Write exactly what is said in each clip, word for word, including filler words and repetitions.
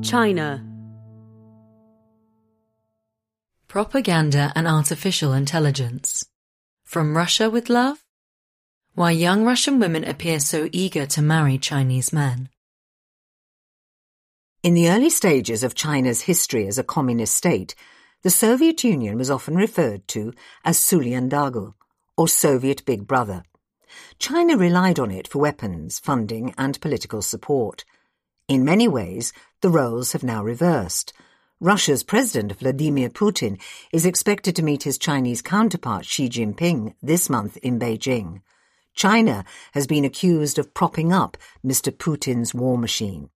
China. Propaganda and Artificial Intelligence. From Russia with Love? Why young Russian women appear so eager to marry Chinese men. In the early stages of China's history as a communist state, the Soviet Union was often referred to as Suliandagu, or Soviet Big Brother. China relied on it for weapons, funding and political support. In many ways, the roles have now reversed. Russia's President Vladimir Putin is expected to meet his Chinese counterpart Xi Jinping this month in Beijing. China has been accused of propping up Mister Putin's war machine.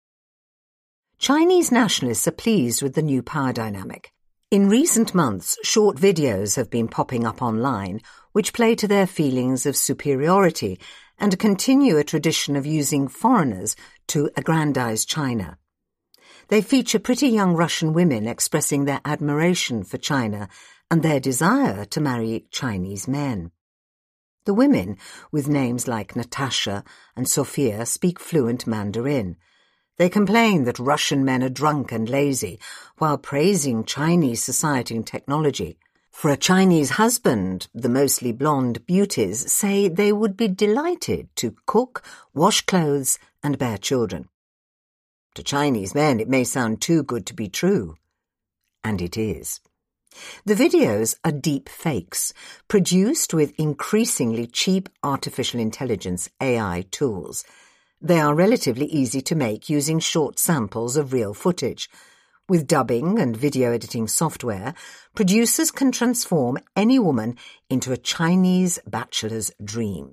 Chinese nationalists are pleased with the new power dynamic. In recent months, short videos have been popping up online which play to their feelings of superiority and continue a tradition of using foreigners to aggrandize China. They feature pretty young Russian women expressing their admiration for China and their desire to marry Chinese men. The women, with names like Natasha and Sophia, speak fluent Mandarin. They complain that Russian men are drunk and lazy, while praising Chinese society and technology. For a Chinese husband, the mostly blonde beauties say they would be delighted to cook, wash clothes, and bear children. To Chinese men, it may sound too good to be true. And it is. The videos are deep fakes, produced with increasingly cheap artificial intelligence A I tools. They are relatively easy to make using short samples of real footage. With dubbing and video editing software, producers can transform any woman into a Chinese bachelor's dream.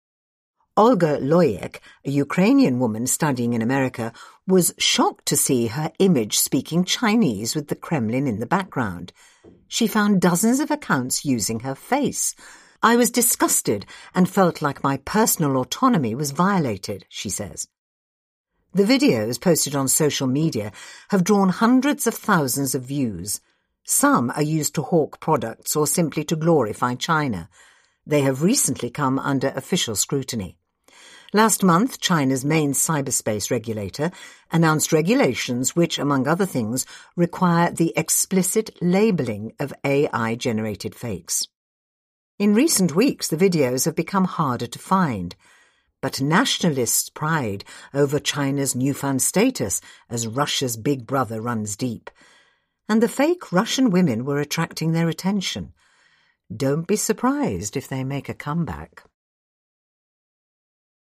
Olga Loyek, a Ukrainian woman studying in America, was shocked to see her image speaking Chinese with the Kremlin in the background. She found dozens of accounts using her face. I was disgusted and felt like my personal autonomy was violated, she says. The videos posted on social media have drawn hundreds of thousands of views. Some are used to hawk products or simply to glorify China. They have recently come under official scrutiny. Last month, China's main cyberspace regulator announced regulations which, among other things, require the explicit labelling of A I-generated fakes. In recent weeks, the videos have become harder to find, but nationalists' pride over China's newfound status as Russia's big brother runs deep, and the fake Russian women were attracting their attention. Don't be surprised if they make a comeback.